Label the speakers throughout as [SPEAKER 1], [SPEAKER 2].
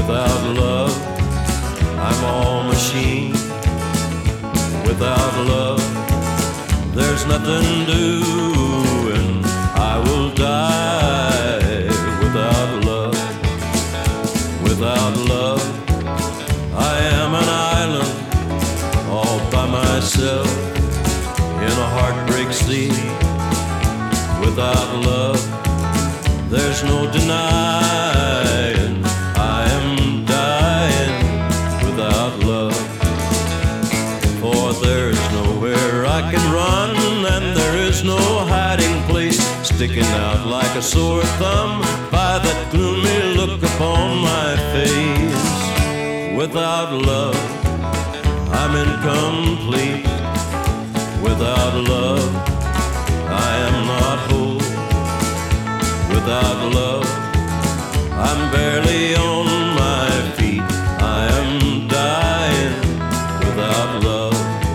[SPEAKER 1] Without love, I'm all machine. Without love, there's nothing doing. I will die without love. Without love, I am an island all by myself in a heartbreak sea. Without love, there's no denying I am dying without love. For there's nowhere I can run, and there is no hiding place, sticking out like a sore thumb by that gloomy look upon my face. Without love, I'm incomplete. Without love, I am not whole. Without love, I'm barely on my feet. I am dying without love.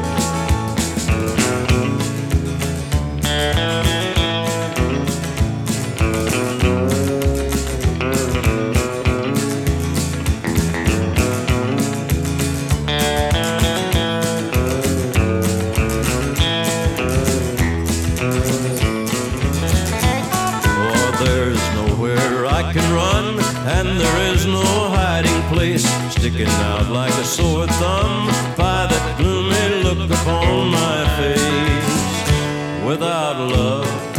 [SPEAKER 1] There's nowhere I can run, and there is no hiding place, sticking out like a sore thumb by that gloomy look upon my face. Without love,